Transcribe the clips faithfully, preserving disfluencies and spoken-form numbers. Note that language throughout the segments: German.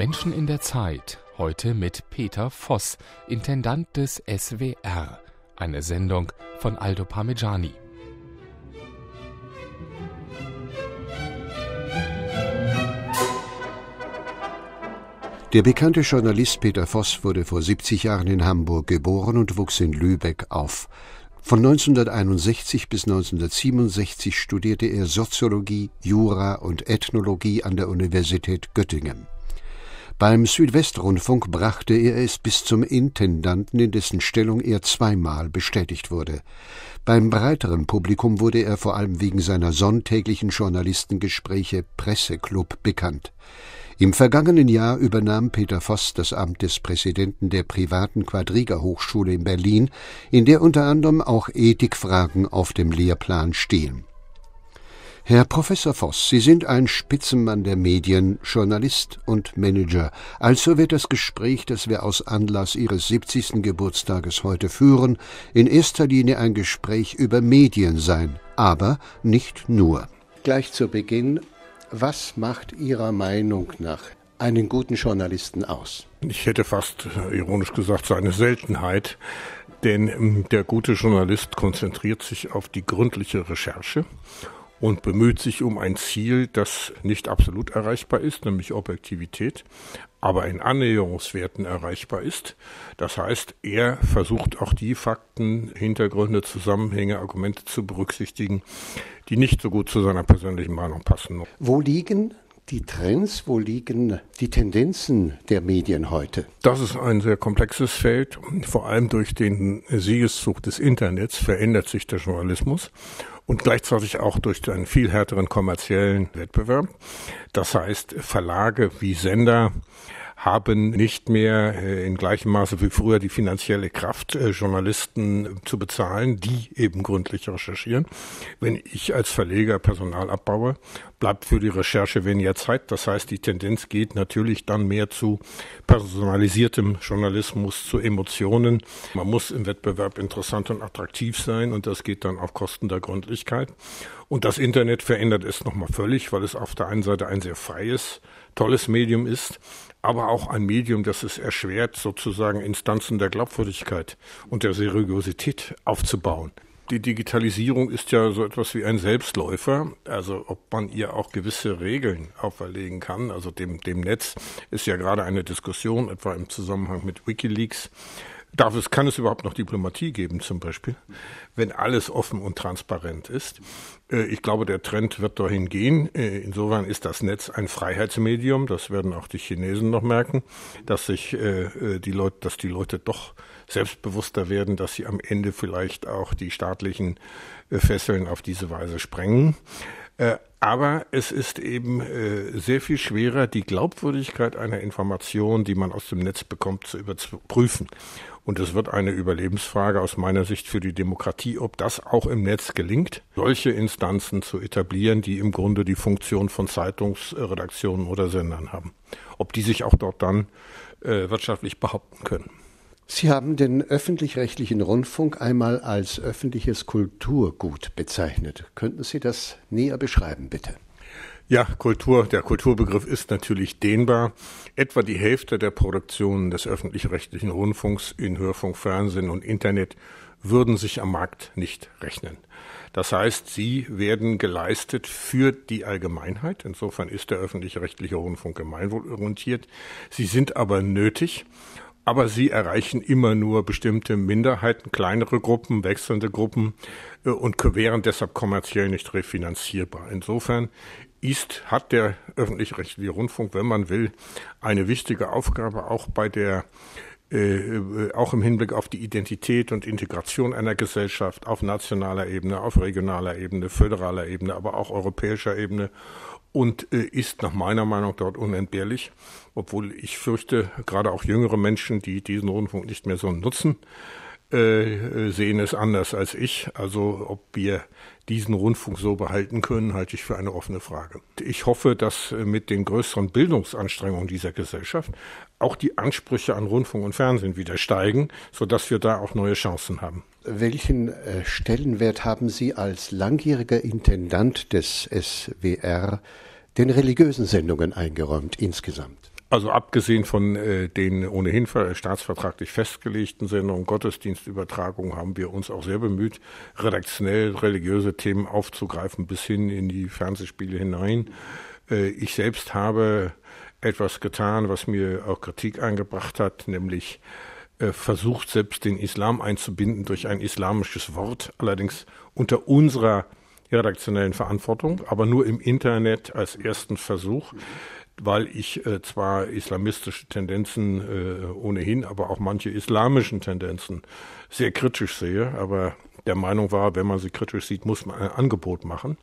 Menschen in der Zeit, heute mit Peter Voss, Intendant des S W R. Eine Sendung von Aldo Parmigiani. Der bekannte Journalist Peter Voss wurde vor siebzig Jahren in Hamburg geboren und wuchs in Lübeck auf. Von neunzehnhunderteinundsechzig bis neunzehnhundertsiebenundsechzig studierte er Soziologie, Jura und Ethnologie an der Universität Göttingen. Beim Südwestrundfunk brachte er es bis zum Intendanten, in dessen Stellung er zweimal bestätigt wurde. Beim breiteren Publikum wurde er vor allem wegen seiner sonntäglichen Journalistengespräche Presseclub bekannt. Im vergangenen Jahr übernahm Peter Voss das Amt des Präsidenten der privaten Quadriga-Hochschule in Berlin, in der unter anderem auch Ethikfragen auf dem Lehrplan stehen. Herr Professor Voss, Sie sind ein Spitzenmann der Medien, Journalist und Manager. Also wird das Gespräch, das wir aus Anlass Ihres siebzigsten Geburtstages heute führen, in erster Linie ein Gespräch über Medien sein, aber nicht nur. Gleich zu Beginn: Was macht Ihrer Meinung nach einen guten Journalisten aus? Ich hätte fast ironisch gesagt, seine Seltenheit, denn der gute Journalist konzentriert sich auf die gründliche Recherche und bemüht sich um ein Ziel, das nicht absolut erreichbar ist, nämlich Objektivität, aber in Annäherungswerten erreichbar ist. Das heißt, er versucht auch die Fakten, Hintergründe, Zusammenhänge, Argumente zu berücksichtigen, die nicht so gut zu seiner persönlichen Meinung passen. Wo liegen die Trends, wo liegen die Tendenzen der Medien heute? Das ist ein sehr komplexes Feld. Vor allem durch den Siegeszug des Internets verändert sich der Journalismus und gleichzeitig auch durch einen viel härteren kommerziellen Wettbewerb. Das heißt, Verlage wie Sender haben nicht mehr in gleichem Maße wie früher die finanzielle Kraft, Journalisten zu bezahlen, die eben gründlich recherchieren. Wenn ich als Verleger Personal abbaue, bleibt für die Recherche weniger Zeit. Das heißt, die Tendenz geht natürlich dann mehr zu personalisiertem Journalismus, zu Emotionen. Man muss im Wettbewerb interessant und attraktiv sein und das geht dann auf Kosten der Gründlichkeit. Und das Internet verändert es nochmal völlig, weil es auf der einen Seite ein sehr freies, tolles Medium ist, aber auch ein Medium, das es erschwert, sozusagen Instanzen der Glaubwürdigkeit und der Seriosität aufzubauen. Die Digitalisierung ist ja so etwas wie ein Selbstläufer, also ob man ihr auch gewisse Regeln auferlegen kann, also dem, dem Netz ist ja gerade eine Diskussion, etwa im Zusammenhang mit WikiLeaks. Darf es, kann es überhaupt noch Diplomatie geben zum Beispiel, wenn alles offen und transparent ist? Ich glaube, der Trend wird dahin gehen. Insofern ist das Netz ein Freiheitsmedium. Das werden auch die Chinesen noch merken, dass sich die Leute, dass die Leute doch selbstbewusster werden, dass sie am Ende vielleicht auch die staatlichen Fesseln auf diese Weise sprengen. Aber es ist eben sehr viel schwerer, die Glaubwürdigkeit einer Information, die man aus dem Netz bekommt, zu überprüfen. Und es wird eine Überlebensfrage aus meiner Sicht für die Demokratie, ob das auch im Netz gelingt, solche Instanzen zu etablieren, die im Grunde die Funktion von Zeitungsredaktionen oder Sendern haben. Ob die sich auch dort dann äh, wirtschaftlich behaupten können. Sie haben den öffentlich-rechtlichen Rundfunk einmal als öffentliches Kulturgut bezeichnet. Könnten Sie das näher beschreiben, bitte? Ja, Kultur, der Kulturbegriff ist natürlich dehnbar. Etwa die Hälfte der Produktionen des öffentlich-rechtlichen Rundfunks in Hörfunk, Fernsehen und Internet würden sich am Markt nicht rechnen. Das heißt, sie werden geleistet für die Allgemeinheit. Insofern ist der öffentlich-rechtliche Rundfunk gemeinwohlorientiert. Sie sind aber nötig. Aber sie erreichen immer nur bestimmte Minderheiten, kleinere Gruppen, wechselnde Gruppen äh, und wären deshalb kommerziell nicht refinanzierbar. Insofern ist, hat der öffentlich-rechtliche Rundfunk, wenn man will, eine wichtige Aufgabe auch bei der äh, auch im Hinblick auf die Identität und Integration einer Gesellschaft auf nationaler Ebene, auf regionaler Ebene, föderaler Ebene, aber auch europäischer Ebene. Und äh, ist nach meiner Meinung dort unentbehrlich, obwohl ich fürchte, gerade auch jüngere Menschen, die diesen Rundfunk nicht mehr so nutzen, äh, sehen es anders als ich. Also ob wir diesen Rundfunk so behalten können, halte ich für eine offene Frage. Ich hoffe, dass mit den größeren Bildungsanstrengungen dieser Gesellschaft auch die Ansprüche an Rundfunk und Fernsehen wieder steigen, sodass wir da auch neue Chancen haben. Welchen äh, Stellenwert haben Sie als langjähriger Intendant des S W R den religiösen Sendungen eingeräumt insgesamt? Also abgesehen von äh, den ohnehin staatsvertraglich festgelegten Sendungen, Gottesdienstübertragungen, haben wir uns auch sehr bemüht, redaktionell religiöse Themen aufzugreifen, bis hin in die Fernsehspiele hinein. Äh, ich selbst habe etwas getan, was mir auch Kritik eingebracht hat, nämlich äh, versucht, selbst den Islam einzubinden durch ein islamisches Wort, allerdings unter unserer redaktionellen Verantwortung, aber nur im Internet als ersten Versuch, weil ich äh, zwar islamistische Tendenzen äh, ohnehin, aber auch manche islamischen Tendenzen sehr kritisch sehe, aber der Meinung war, wenn man sie kritisch sieht, muss man ein Angebot machen.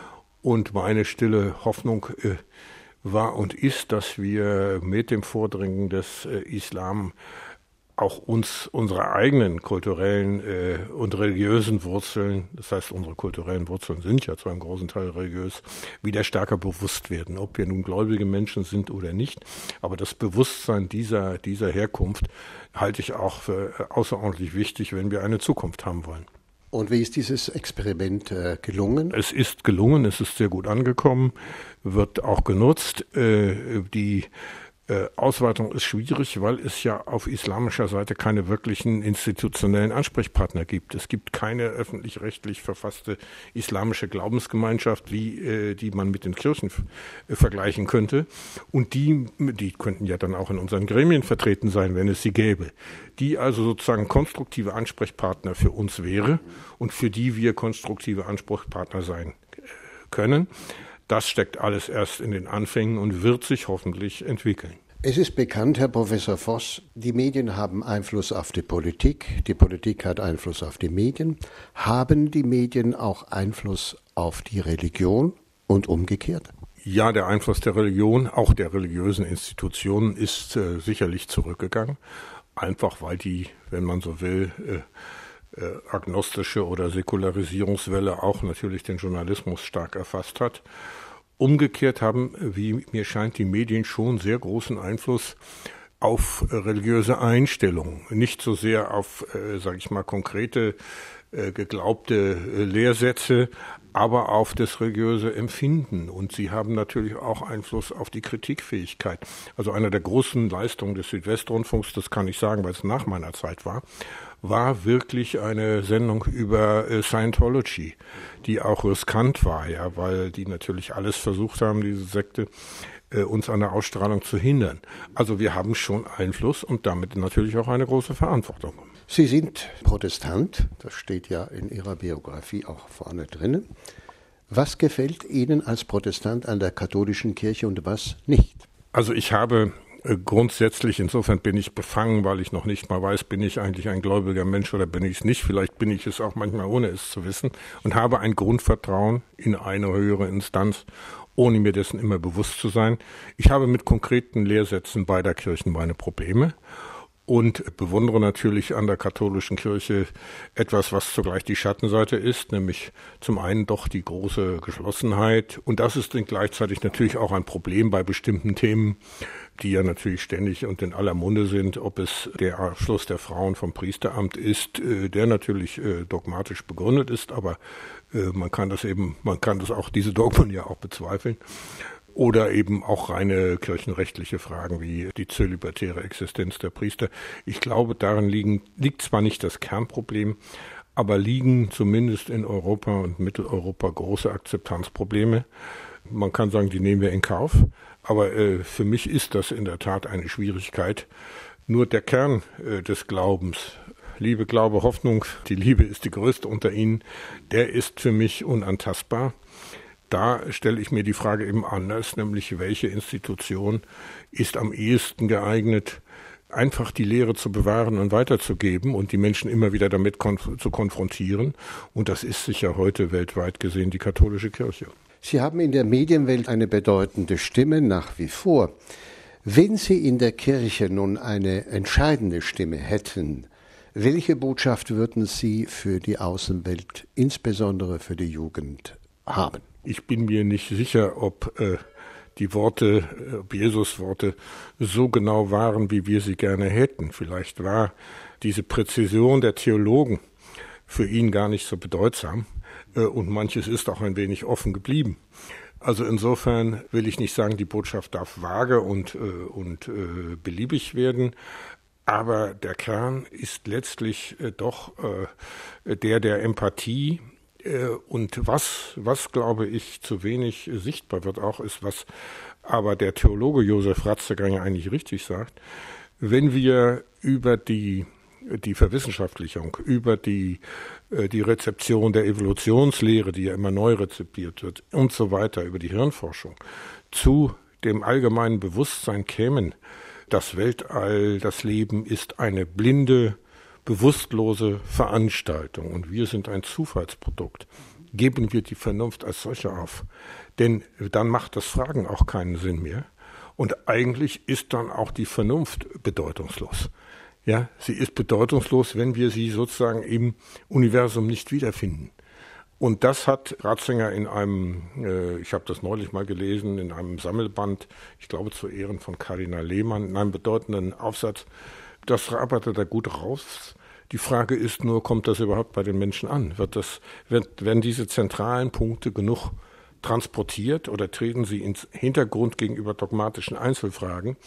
Und meine stille Hoffnung äh, war und ist, dass wir mit dem Vordringen des äh, Islam auch uns unsere eigenen kulturellen äh, und religiösen Wurzeln, das heißt unsere kulturellen Wurzeln sind ja zu einem großen Teil religiös, wieder stärker bewusst werden, ob wir nun gläubige Menschen sind oder nicht. Aber das Bewusstsein dieser, dieser Herkunft halte ich auch für außerordentlich wichtig, wenn wir eine Zukunft haben wollen. Und wie ist dieses Experiment äh, gelungen? Es ist gelungen, es ist sehr gut angekommen, wird auch genutzt. Äh, die Äh, Ausweitung ist schwierig, weil es ja auf islamischer Seite keine wirklichen institutionellen Ansprechpartner gibt. Es gibt keine öffentlich-rechtlich verfasste islamische Glaubensgemeinschaft, wie äh, die man mit den Kirchen f- äh, vergleichen könnte. Und die, die könnten ja dann auch in unseren Gremien vertreten sein, wenn es sie gäbe. Die also sozusagen konstruktive Ansprechpartner für uns wäre und für die wir konstruktive Ansprechpartner sein äh, können. Das steckt alles erst in den Anfängen und wird sich hoffentlich entwickeln. Es ist bekannt, Herr Professor Voss, die Medien haben Einfluss auf die Politik, die Politik hat Einfluss auf die Medien. Haben die Medien auch Einfluss auf die Religion und umgekehrt? Ja, der Einfluss der Religion, auch der religiösen Institutionen, ist äh, sicherlich zurückgegangen. Einfach weil die, wenn man so will, äh, Äh, agnostische oder Säkularisierungswelle auch natürlich den Journalismus stark erfasst hat. Umgekehrt haben, wie mir scheint, die Medien schon sehr großen Einfluss auf äh, religiöse Einstellungen. Nicht so sehr auf, äh, sage ich mal, konkrete, äh, geglaubte äh, Lehrsätze, aber auf das religiöse Empfinden. Und sie haben natürlich auch Einfluss auf die Kritikfähigkeit. Also eine der großen Leistungen des Südwestrundfunks, das kann ich sagen, weil es nach meiner Zeit war, war wirklich eine Sendung über äh, Scientology, die auch riskant war, ja, weil die natürlich alles versucht haben, diese Sekte äh, uns an der Ausstrahlung zu hindern. Also wir haben schon Einfluss und damit natürlich auch eine große Verantwortung. Sie sind Protestant, das steht ja in Ihrer Biografie auch vorne drinnen. Was gefällt Ihnen als Protestant an der katholischen Kirche und was nicht? Also ich habe grundsätzlich, insofern bin ich befangen, weil ich noch nicht mal weiß, bin ich eigentlich ein gläubiger Mensch oder bin ich es nicht. Vielleicht bin ich es auch manchmal, ohne es zu wissen. Und habe ein Grundvertrauen in eine höhere Instanz, ohne mir dessen immer bewusst zu sein. Ich habe mit konkreten Lehrsätzen beider Kirchen meine Probleme und bewundere natürlich an der katholischen Kirche etwas, was zugleich die Schattenseite ist, nämlich zum einen doch die große Geschlossenheit. Und das ist dann gleichzeitig natürlich auch ein Problem bei bestimmten Themen, die ja natürlich ständig und in aller Munde sind, ob es der Ausschluss der Frauen vom Priesteramt ist, der natürlich dogmatisch begründet ist, aber man kann das eben, man kann das auch, diese Dogmen ja auch bezweifeln. Oder eben auch reine kirchenrechtliche Fragen wie die zölibatäre Existenz der Priester. Ich glaube, darin liegen, liegt zwar nicht das Kernproblem, aber liegen zumindest in Europa und Mitteleuropa große Akzeptanzprobleme. Man kann sagen, die nehmen wir in Kauf. Aber äh, für mich ist das in der Tat eine Schwierigkeit. Nur der Kern äh, des Glaubens, Liebe, Glaube, Hoffnung, die Liebe ist die größte unter ihnen, der ist für mich unantastbar. Da stelle ich mir die Frage eben anders, nämlich welche Institution ist am ehesten geeignet, einfach die Lehre zu bewahren und weiterzugeben und die Menschen immer wieder damit konf- zu konfrontieren. Und das ist sicher heute weltweit gesehen die katholische Kirche. Sie haben in der Medienwelt eine bedeutende Stimme nach wie vor. Wenn Sie in der Kirche nun eine entscheidende Stimme hätten, welche Botschaft würden Sie für die Außenwelt, insbesondere für die Jugend, haben? Ich bin mir nicht sicher, ob äh, die Worte, ob Jesus Worte so genau waren, wie wir sie gerne hätten. Vielleicht war diese Präzision der Theologen für ihn gar nicht so bedeutsam äh, und manches ist auch ein wenig offen geblieben. Also insofern will ich nicht sagen, die Botschaft darf vage und, äh, und äh, beliebig werden, aber der Kern ist letztlich äh, doch äh, der der Empathie. Äh, und was, was, glaube ich, zu wenig äh, sichtbar wird auch, ist, was aber der Theologe Josef Ratzinger eigentlich richtig sagt, wenn wir über die die Verwissenschaftlichung, über die, die Rezeption der Evolutionslehre, die ja immer neu rezipiert wird und so weiter, über die Hirnforschung, zu dem allgemeinen Bewusstsein kämen, das Weltall, das Leben ist eine blinde, bewusstlose Veranstaltung und wir sind ein Zufallsprodukt, geben wir die Vernunft als solche auf. Denn dann macht das Fragen auch keinen Sinn mehr und eigentlich ist dann auch die Vernunft bedeutungslos. Ja, sie ist bedeutungslos, wenn wir sie sozusagen im Universum nicht wiederfinden. Und das hat Ratzinger in einem, äh, ich habe das neulich mal gelesen, in einem Sammelband, ich glaube zu Ehren von Kardinal Lehmann, in einem bedeutenden Aufsatz, das arbeitet er gut raus. Die Frage ist nur, kommt das überhaupt bei den Menschen an? Wird das, wird, werden diese zentralen Punkte genug transportiert oder treten sie ins Hintergrund gegenüber dogmatischen Einzelfragen,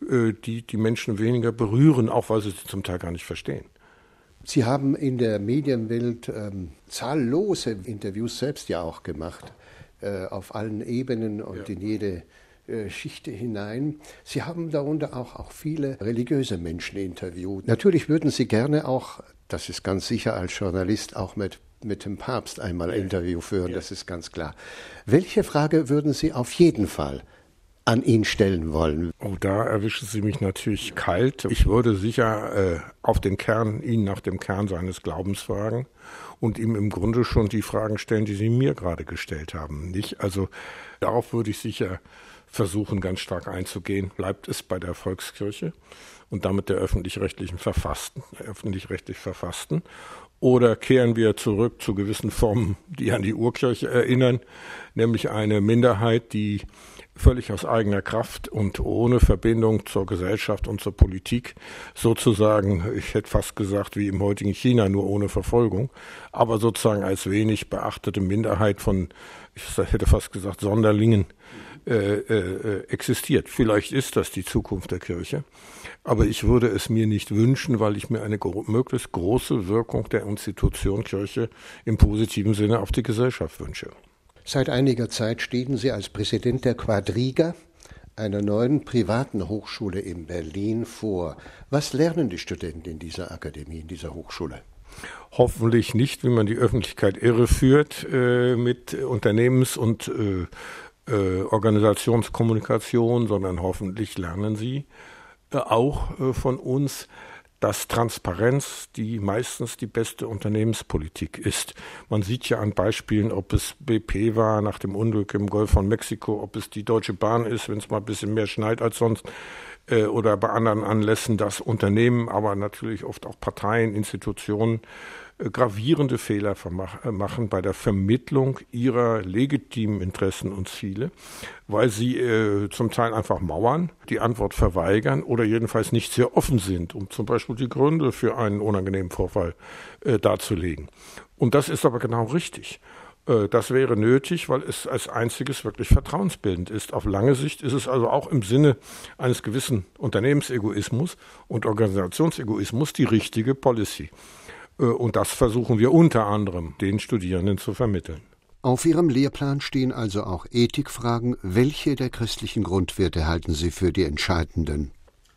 die die Menschen weniger berühren, auch weil sie sie zum Teil gar nicht verstehen? Sie haben in der Medienwelt ähm, zahllose Interviews selbst ja auch gemacht, äh, auf allen Ebenen und ja. in jede äh, Schicht hinein. Sie haben darunter auch, auch viele religiöse Menschen interviewt. Natürlich würden Sie gerne auch, das ist ganz sicher als Journalist, auch mit mit dem Papst einmal ein ja. Interview führen, ja. das ist ganz klar. Welche Frage würden Sie auf jeden Fall an ihn stellen wollen? Oh, da erwischen Sie mich natürlich kalt. Ich würde sicher äh, auf den Kern, ihn nach dem Kern seines Glaubens fragen und ihm im Grunde schon die Fragen stellen, die Sie mir gerade gestellt haben. Nicht? Also darauf würde ich sicher versuchen, ganz stark einzugehen. Bleibt es bei der Volkskirche und damit der öffentlich-rechtlichen Verfassten, öffentlich-rechtlich Verfassten? Oder kehren wir zurück zu gewissen Formen, die an die Urkirche erinnern, nämlich eine Minderheit, die völlig aus eigener Kraft und ohne Verbindung zur Gesellschaft und zur Politik sozusagen, ich hätte fast gesagt, wie im heutigen China, nur ohne Verfolgung, aber sozusagen als wenig beachtete Minderheit von, ich hätte fast gesagt, Sonderlingen äh, äh, existiert. Vielleicht ist das die Zukunft der Kirche, aber ich würde es mir nicht wünschen, weil ich mir eine gro- möglichst große Wirkung der Institution Kirche im positiven Sinne auf die Gesellschaft wünsche. Seit einiger Zeit stehen Sie als Präsident der Quadriga, einer neuen privaten Hochschule in Berlin, vor. Was lernen die Studenten in dieser Akademie, in dieser Hochschule? Hoffentlich nicht, wie man die Öffentlichkeit irreführt äh, mit Unternehmens- und äh, äh, Organisationskommunikation, sondern hoffentlich lernen sie äh, auch äh, von uns, dass Transparenz die meistens die beste Unternehmenspolitik ist. Man sieht ja an Beispielen, ob es B P war nach dem Unglück im Golf von Mexiko, ob es die Deutsche Bahn ist, wenn es mal ein bisschen mehr schneit als sonst, äh, oder bei anderen Anlässen, dass Unternehmen, aber natürlich oft auch Parteien, Institutionen äh, gravierende Fehler vermach, äh, machen bei der Vermittlung ihrer legitimen Interessen und Ziele, weil sie äh, zum Teil einfach mauern, die Antwort verweigern oder jedenfalls nicht sehr offen sind, um zum Beispiel die Gründe für einen unangenehmen Vorfall äh, darzulegen. Und das ist aber genau richtig. Äh, das wäre nötig, weil es als einziges wirklich vertrauensbildend ist. Auf lange Sicht ist es also auch im Sinne eines gewissen Unternehmensegoismus und Organisationsegoismus die richtige Policy. Äh, und das versuchen wir unter anderem den Studierenden zu vermitteln. Auf Ihrem Lehrplan stehen also auch Ethikfragen. Welche der christlichen Grundwerte halten Sie für die entscheidenden?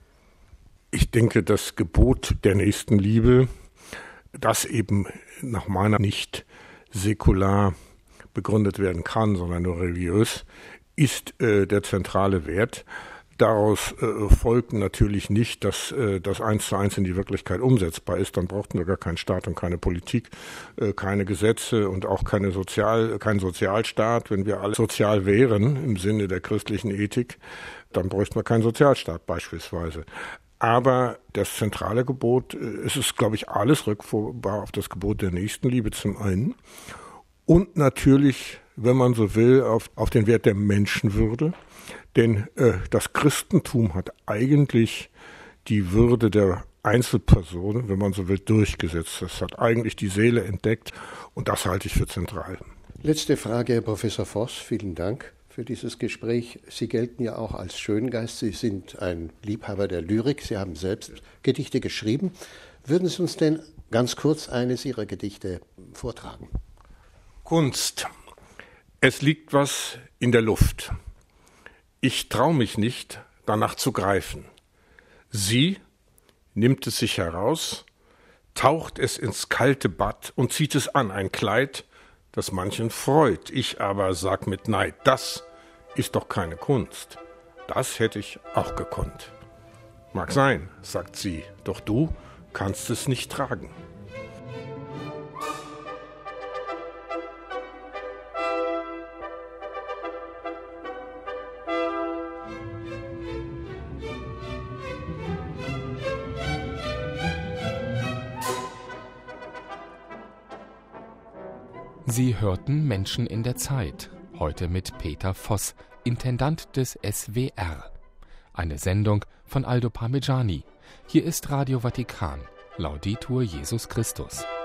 Ich denke, das Gebot der Nächstenliebe, das eben nach meiner nicht säkular begründet werden kann, sondern nur religiös, ist äh, der zentrale Wert. Daraus äh, folgt natürlich nicht, dass äh, das eins zu eins in die Wirklichkeit umsetzbar ist. Dann brauchten wir gar keinen Staat und keine Politik, äh, keine Gesetze und auch keine Sozial, keinen Sozialstaat. Wenn wir alle sozial wären im Sinne der christlichen Ethik, dann bräuchten wir keinen Sozialstaat beispielsweise. Aber das zentrale Gebot, äh, es ist, glaube ich, alles rückführbar auf das Gebot der Nächstenliebe zum einen und natürlich, wenn man so will, auf, auf den Wert der Menschenwürde. Denn äh, das Christentum hat eigentlich die Würde der Einzelperson, wenn man so will, durchgesetzt. Das hat eigentlich die Seele entdeckt und das halte ich für zentral. Letzte Frage, Herr Professor Voss, vielen Dank. für dieses Gespräch. Sie gelten ja auch als Schöngeist. Sie sind ein Liebhaber der Lyrik. Sie haben selbst Gedichte geschrieben. Würden Sie uns denn ganz kurz eines Ihrer Gedichte vortragen? Kunst. Es liegt was in der Luft. Ich trau mich nicht, danach zu greifen. Sie nimmt es sich heraus, taucht es ins kalte Bad und zieht es an, ein Kleid, das manchen freut. Ich aber sag mit Neid, das ist doch keine Kunst. Das hätte ich auch gekonnt. Mag sein, sagt sie, doch du kannst es nicht tragen. Sie hörten Menschen in der Zeit, heute mit Peter Voss, Intendant des S W R. Eine Sendung von Aldo Parmigiani. Hier ist Radio Vatikan. Laudetur Jesus Christus.